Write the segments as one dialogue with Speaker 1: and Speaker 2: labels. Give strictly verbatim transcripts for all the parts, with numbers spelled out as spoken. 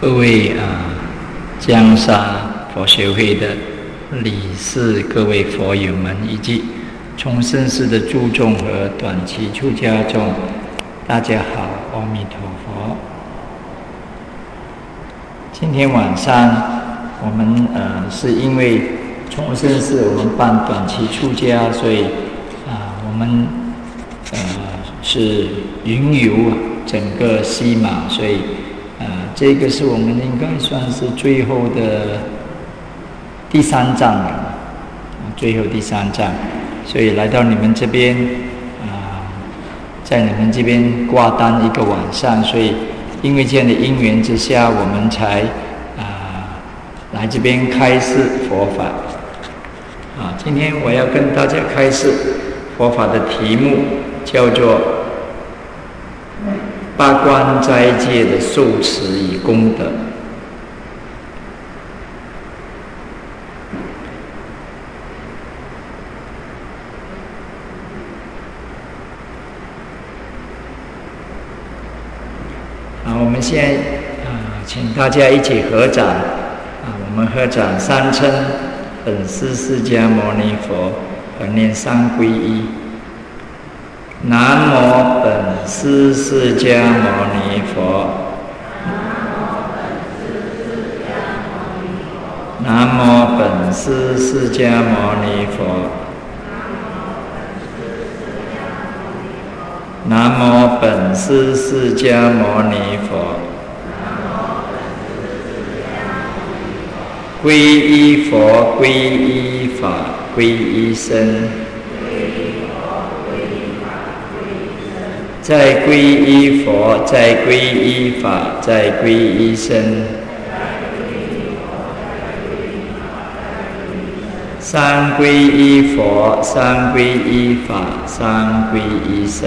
Speaker 1: 各位啊，江沙佛学会的理事、各位佛友们，以及重生寺的诸众和短期出家众，大家好，阿弥陀佛。今天晚上我们呃是因为重生寺我们办短期出家，所以啊、呃、我们呃是云游整个西马，所以呃这个是我们应该算是最后的第三站了，最后第三站，所以来到你们这边啊、呃，在你们这边挂单一个晚上，所以因为这样的因缘之下，我们才啊、呃、来这边开示佛法。啊，今天我要跟大家开示佛法的题目叫做八关斋戒的受持与功德。啊，我们现在啊，请大家一起合掌啊，我们合掌三称本师释迦牟尼佛，和念三皈依。南无本师释迦牟尼佛，南无本师释迦牟尼佛，南无本师释迦牟尼佛，皈依佛，皈依法，皈依僧。再皈依佛，再皈依法，再皈依僧。三皈依佛，三皈依法，三皈依僧。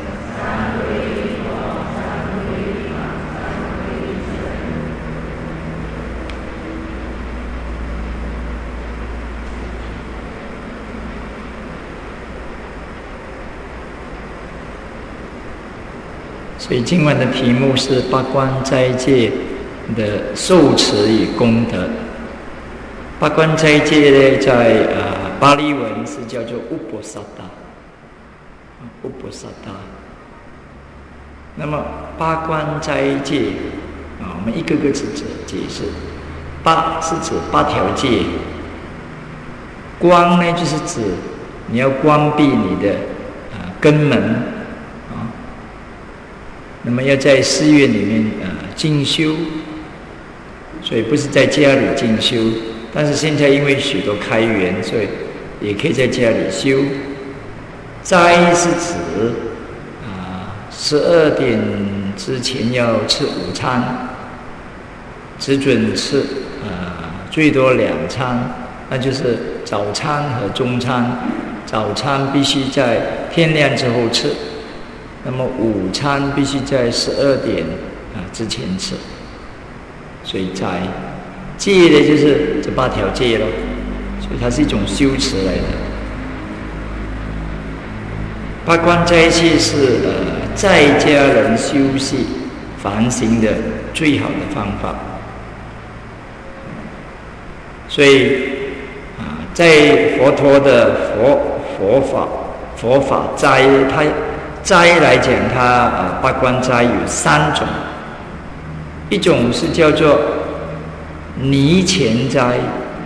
Speaker 1: 所以今晚的题目是八关斋戒的受持与功德。八关斋戒呢，在呃巴利文是叫做乌波萨达，乌波萨达。那么八关斋戒啊，我们一个个字解释。八是指八条戒，关呢就是指你要关闭你的啊根门。那么要在寺院里面呃进修，所以不是在家里进修，但是现在因为许多开源，所以也可以在家里修。斋是指啊十二点之前要吃午餐，只准吃啊最多两餐，那就是早餐和中餐。早餐必须在天亮之后吃。那么午餐必须在十二点啊之前吃，所以斋戒呢就是这八条戒咯，所以它是一种修持来的。八关斋戒是呃在家人修习反省的最好的方法，所以啊在佛陀的佛佛法佛法斋它。斋来讲，它呃八关斋有三种，一种是叫做尼前斋，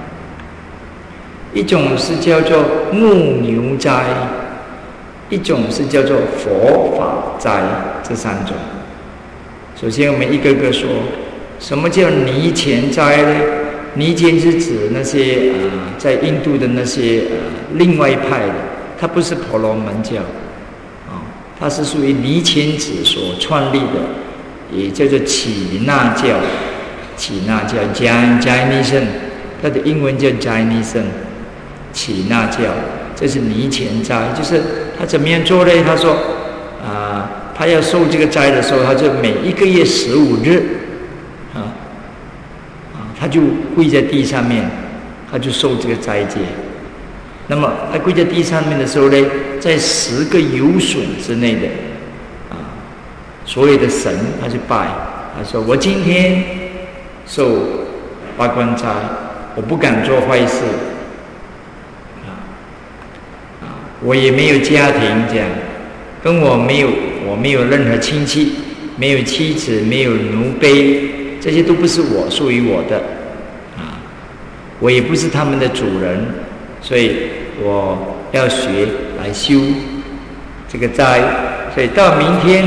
Speaker 1: 一种是叫做木牛斋，一种是叫做佛法斋，这三种。首先我们一个个说，什么叫尼前斋呢？尼前是指那些呃在印度的那些呃另外一派的，它不是婆罗门教。它是属于尼乾子所创立的，也叫做耆那教。耆那教 Jainism， 它的英文叫 Jainism， 耆那教，这是尼乾斋。就是他怎么样做呢？他说，啊、呃，他要受这个斋的时候，他就每一个月十五日，啊，啊，他就跪在地上面，他就受这个斋戒。那么他跪在地上面的时候呢，在十个有损之内的啊，所有的神他去拜，他说我今天受八关斋，我不敢做坏事，啊啊，我也没有家庭这样，跟我没有我没有任何亲戚，没有妻子，没有奴婢，这些都不是我属于我的，啊，我也不是他们的主人，所以我要学来修这个斋，所以到明天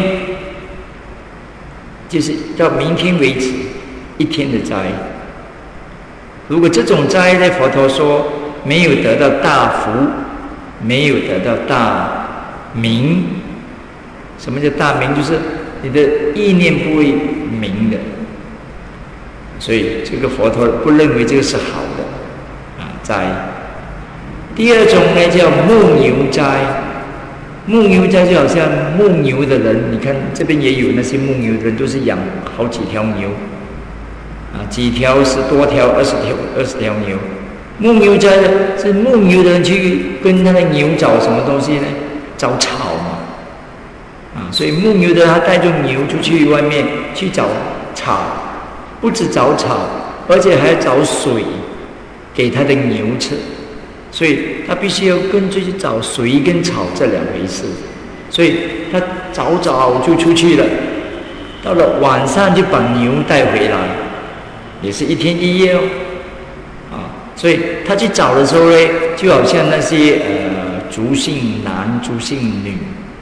Speaker 1: 就是到明天为止一天的斋。如果这种斋呢，佛陀说没有得到大福，没有得到大名。什么叫大名？就是你的意念不会明的，所以这个佛陀不认为这个是好的啊斋。第二种呢叫牧牛斋，牧牛斋就好像牧牛的人，你看这边也有那些牧牛的人，都是养好几条牛啊，几条十多条、二十条、二十条牛。牧牛斋的是牧牛的人去跟他的牛找什么东西呢？找草嘛。啊，所以牧牛的他带着牛出去外面去找草，不止找草，而且还找水给他的牛吃，所以他必须要跟着去找水跟草这两回事。所以他早早就出去了，到了晚上就把牛带回来，也是一天一夜哦。啊，所以他去找的时候呢，就好像那些呃族姓男、族姓女。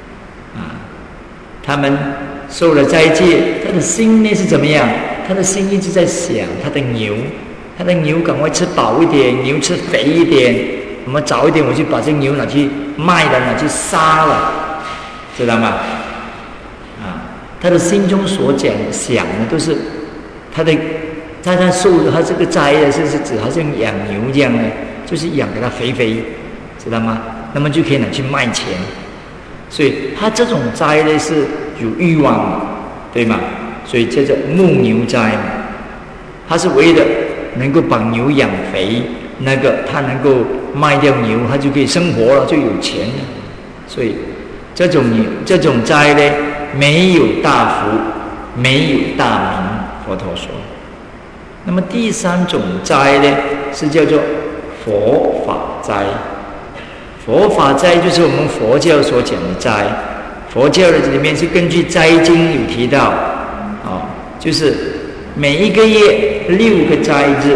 Speaker 1: 他们受了斋戒，他的心呢是怎么样？他的心一直在想他的牛，他的牛赶快吃饱一点，牛吃肥一点，我们早一点我就把这牛拿去卖了，拿去杀了，知道吗？啊，他的心中所讲想的都是他的，他在受他这个斋的是是指好像养牛这样的，就是养给它肥肥，知道吗？那么就可以拿去卖钱。所以他这种斋呢是有欲望的，对吗？所以叫做牧牛斋，他是为了能够把牛养肥，那个他能够卖掉牛，他就可以生活了，就有钱了。所以这种牛这种斋呢，没有大福，没有大名，佛陀说。那么第三种斋呢，是叫做佛法斋。佛法斋就是我们佛教所讲的斋，佛教的里面是根据斋经有提到，哦，就是每一个月六个斋日，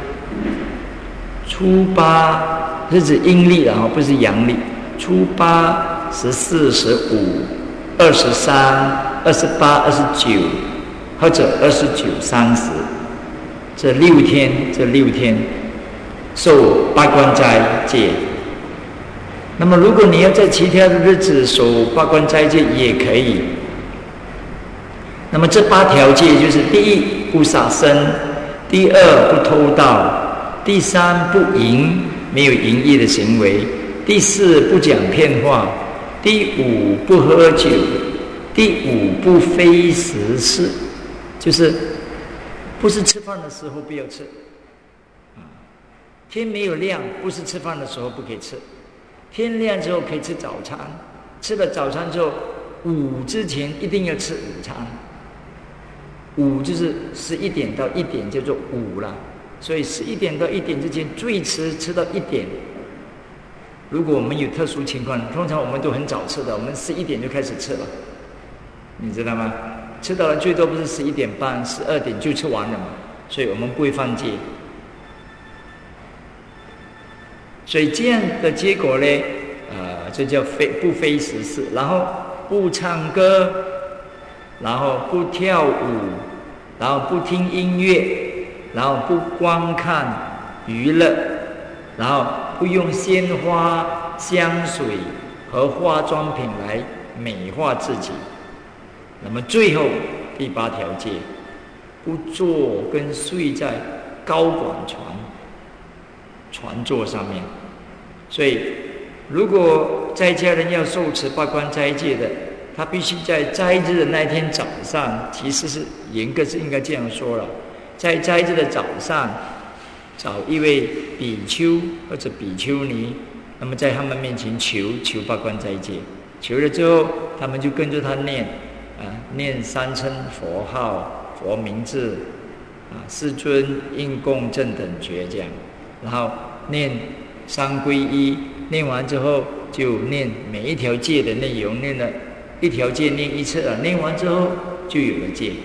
Speaker 1: 初八是指阴历的哈，不是阳历，初八、十四、十五、二十三、二十八、二十九，或者二十九、三十，这六天，这六天受八关斋戒。那么如果你要在其他的日子守八关斋戒也可以。那么这八条戒就是：第一，不杀生；第二，不偷盗；第三，不淫，没有淫逸的行为；第四，不讲骗话；第五，不喝酒；第五，不非时事，就是不是吃饭的时候不要吃。天没有亮，不是吃饭的时候不可以吃。天亮之后可以吃早餐，吃了早餐之后，午之前一定要吃午餐。午就是十一点到一点叫做午了，所以十一点到一点之前最迟吃到一点。如果我们有特殊情况，通常我们都很早吃的，我们十一点就开始吃了，你知道吗？吃到了最多不是十一点半、十二点就吃完了嘛，所以我们不会犯戒。所以这样的结果呢，呃，这叫非不非时事，然后不唱歌，然后不跳舞，然后不听音乐，然后不观看娱乐，然后不用鲜花、香水和化妆品来美化自己。那么最后第八条戒，不坐跟睡在高管船船座上面。所以如果在家人要受持八关斋戒的，他必须在斋日的那天早上，其实是严格是应该这样说了，在斋日的早上找一位比丘或者比丘尼，那么在他们面前求求八关斋戒，求了之后他们就跟着他念啊，念三称佛号、佛名字啊，世尊应供正等觉这样，然后念三皈依，念完之后就念每一条戒的内容，念了一条戒念一次啊，念完之后就有了戒。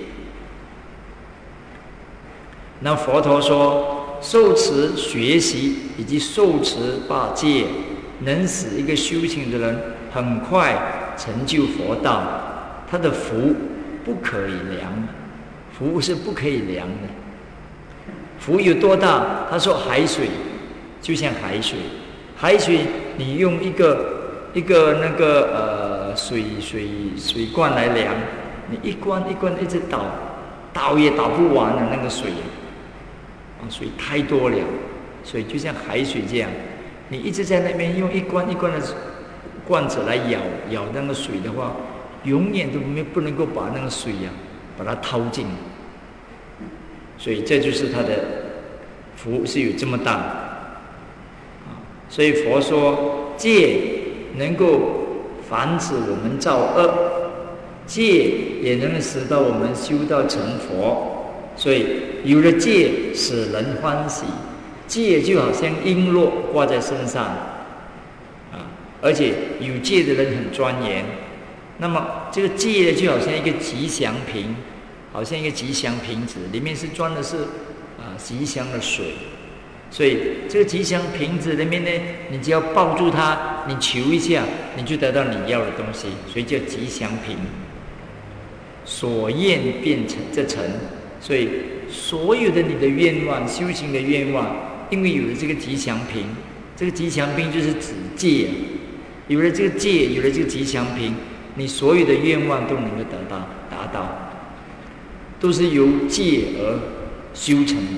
Speaker 1: 那佛陀说，受持学习以及受持八戒，能使一个修行的人很快成就佛道，他的福不可以量，福是不可以量的。福有多大？他说海水就像海水，海水你用一个一个那个呃水水水罐来量，你一罐一罐一直倒，倒也倒不完的那个水啊，水太多了，水就像海水这样，你一直在那边用一罐一罐的罐子来舀舀那个水的话，永远都没不能够把那个水呀、啊、把它掏尽。所以这就是他的福是有这么大啊！所以佛说戒能够防止我们造恶，戒也能使到我们修道成佛。所以有了戒使人欢喜，戒就好像璎珞挂在身上啊，而且有戒的人很庄严。那么这个戒就好像一个吉祥瓶，好像一个吉祥瓶子，里面是装的是啊吉祥的水，所以这个吉祥瓶子里面呢，你只要抱住它，你求一下，你就得到你要的东西，所以叫吉祥瓶。所愿变成这成，所以所有的你的愿望、修行的愿望，因为有了这个吉祥瓶，这个吉祥瓶就是指戒，有了这个戒，有了这个吉祥瓶，你所有的愿望都能够得到达到。都是由戒而修成的。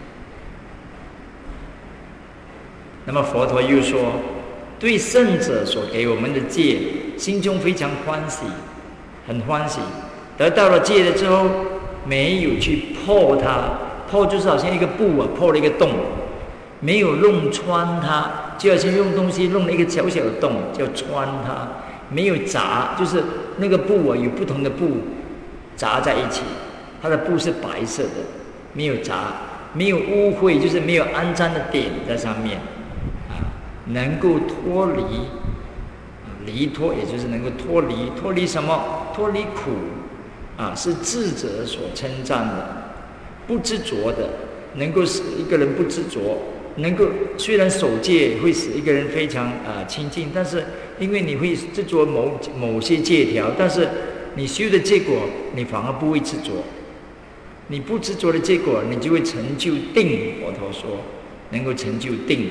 Speaker 1: 那么佛陀又说，对圣者所给我们的戒，心中非常欢喜，很欢喜。得到了戒了之后，没有去破它，破就是好像一个布啊，破了一个洞，没有弄穿它，就好像用东西弄了一个小小的洞，叫穿它。没有杂，就是那个布啊，有不同的布杂在一起。它的布是白色的，没有杂，没有污秽，就是没有肮脏的点在上面，啊，能够脱离，啊，离脱也就是能够脱离，脱离什么？脱离苦，啊，是智者所称赞的，不执着的，能够使一个人不执着，能够虽然守戒会使一个人非常啊清净，但是因为你会执着某某些戒条，但是你修的结果，你反而不会执着。你不执着的结果，你就会成就定。佛陀说，能够成就定。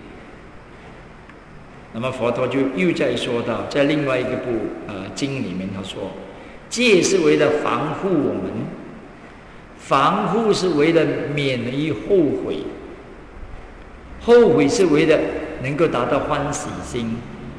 Speaker 1: 那么佛陀就又在说到，在另外一个部呃经里面，他说，戒是为了防护我们，防护是为了免于后悔，后悔是为了能够达到欢喜心。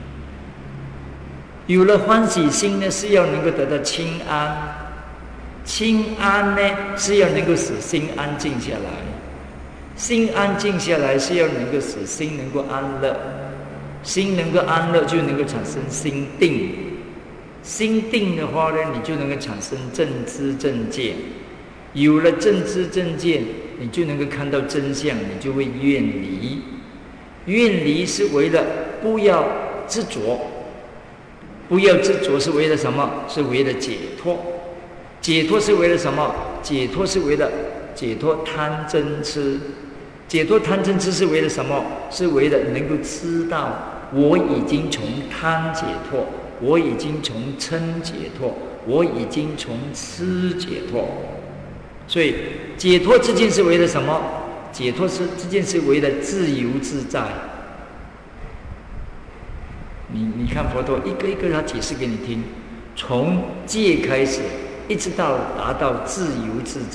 Speaker 1: 有了欢喜心呢，是要能够得到清安。清安呢，是要能够使心安静下来，心安静下来是要能够使心能够安乐，心能够安乐就能够产生心定，心定的话呢，你就能够产生正知正见，有了正知正见，你就能够看到真相，你就会远离。远离是为了不要执着，不要执着是为了什么？是为了解脱。解脱是为了什么？解脱是为了解脱贪嗔痴。解脱贪嗔痴是为了什么？是为了能够知道我已经从贪解脱，我已经从嗔解脱，我已经从痴解脱。所以解脱这件事为了什么？解脱是这件事为了自由自在。你你看佛陀一个一个他解释给你听，从戒开始一直到达到自由自在。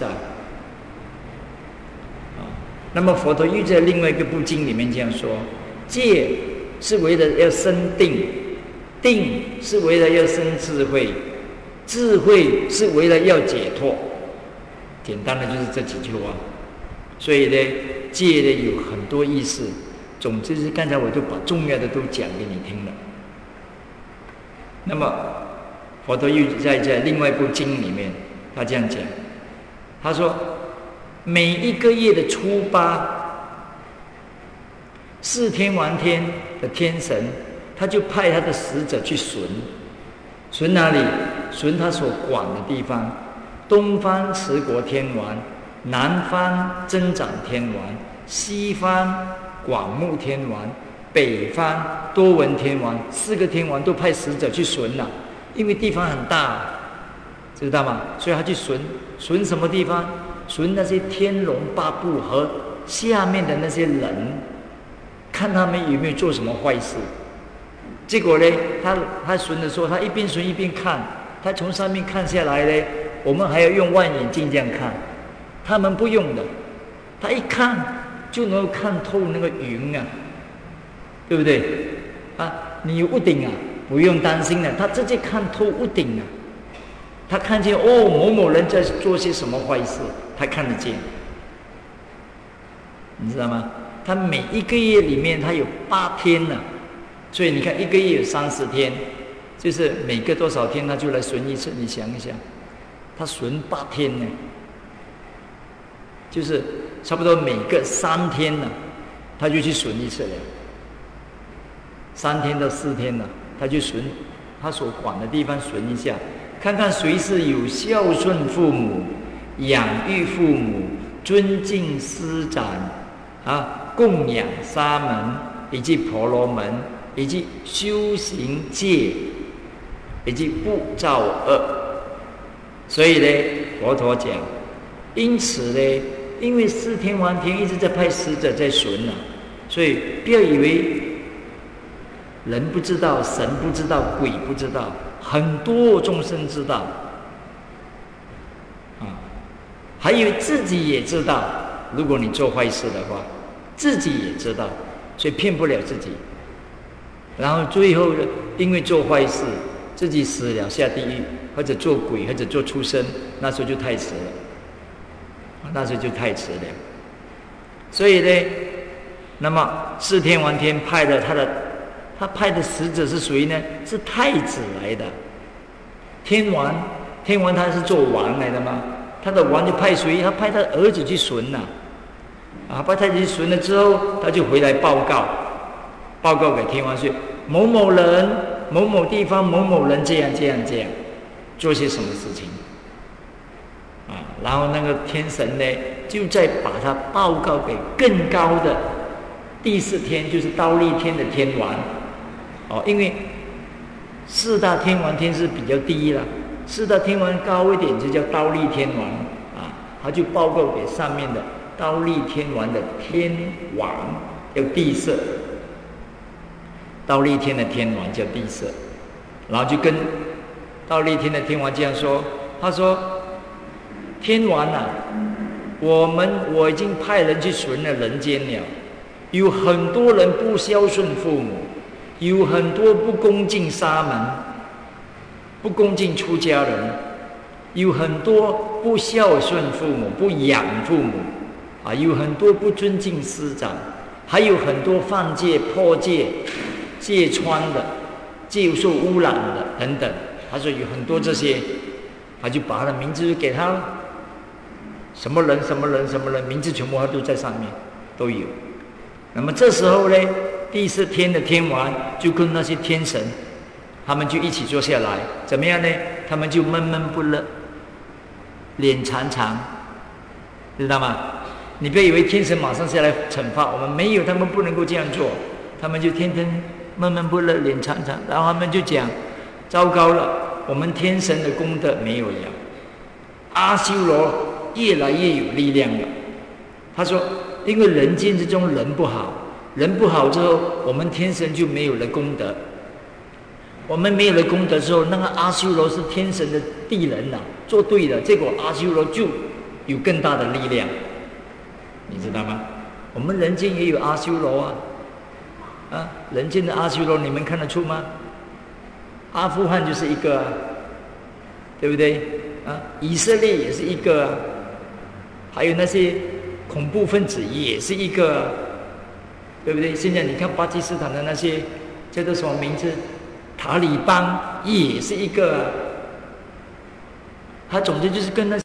Speaker 1: 那么佛陀又在另外一个部经里面这样说，戒是为了要生定，定是为了要生智慧，智慧是为了要解脱。简单的就是这几句话。所以呢，戒呢有很多意思，总之是刚才我就把重要的都讲给你听了。那么佛陀又在在另外一部经里面他这样讲，他说每一个月的初八，四天王天的天神，他就派他的使者去巡，巡哪里？巡他所管的地方。东方持国天王，南方增长天王，西方广目天王，北方多闻天王，四个天王都派使者去巡了，因为地方很大，知道吗？所以他去巡，巡什么地方？巡那些天龙八部和下面的那些人，看他们有没有做什么坏事。结果呢，他他巡的时候，他一边巡一边看，他从上面看下来呢，我们还要用望远镜这样看，他们不用的，他一看就能够看透那个云啊，对不对？啊，你有屋顶啊，不用担心了，他直接看透屋顶啊，他看见哦某某人在做些什么坏事，他看得见，你知道吗？他每一个月里面他有八天呢、啊，所以你看一个月有三十天，就是每个多少天他就来巡一次，你想一想，他巡八天呢，就是差不多每个三天呢、啊，他就去巡一次了，三天到四天呢、啊，他就巡他所管的地方巡一下，看看谁是有孝顺父母、养育父母、尊敬师长啊、供养沙门以及婆罗门，以及修行戒，以及不造恶。所以呢，佛陀讲，因此呢，因为四天王天一直在派使者在巡啊，所以不要以为人不知道，神不知道，鬼不知道，很多众生知道啊，还以为自己也知道。如果你做坏事的话，自己也知道，所以骗不了自己。然后最后呢，因为做坏事，自己死了下地狱，或者做鬼，或者做畜生，那时候就太迟了，那时候就太迟了。所以呢，那么四天王天派了他的，他派的使者是谁呢？是太子来的。天王，天王他是做王来的吗？他的王就派谁？他派他的儿子去巡呐、啊，啊，派他去巡了之后，他就回来报告，报告给天王说，某某人、某某地方、某某人这样这样这样，做些什么事情，啊，然后那个天神呢，就再把他报告给更高的第四天，就是忉利天的天王，哦，因为四大天王天是比较低了。四大天王高一点就叫忉利天王啊，他就报告给上面的忉利天王的天王叫帝释，忉利天的天王叫帝释，然后就跟忉利天的天王这样说，他说：“天王啊，我们我已经派人去巡了人间了，有很多人不孝顺父母，有很多不恭敬沙门。”不恭敬出家人，有很多不孝顺父母、不养父母，啊，有很多不尊敬师长，还有很多犯戒、破戒、戒穿的、戒受污染的等等。他说有很多这些，他就把他的名字给他了，什么人、什么人、什么人，名字全部他都在上面都有。那么这时候呢，第四天的天王就跟那些天神。他们就一起坐下来，怎么样呢？他们就闷闷不乐，脸长长，知道吗？你不要以为天神马上下来惩罚我们，没有，他们不能够这样做，他们就天天闷闷不乐，脸长长，然后他们就讲：糟糕了，我们天神的功德没有了，阿修罗越来越有力量了。他说，因为人间之中人不好，人不好之后，我们天神就没有了功德。我们没有了功德之后，那个阿修罗是天神的地人呐、啊，做对了，结果阿修罗就有更大的力量，你知道吗？我们人间也有阿修罗啊，啊，人间的阿修罗你们看得出吗？阿富汗就是一个、啊，对不对？啊，以色列也是一个、啊，还有那些恐怖分子也是一个、啊，对不对？现在你看巴基斯坦的那些叫做什么名字？塔利班也是一个、啊，他总之就是跟那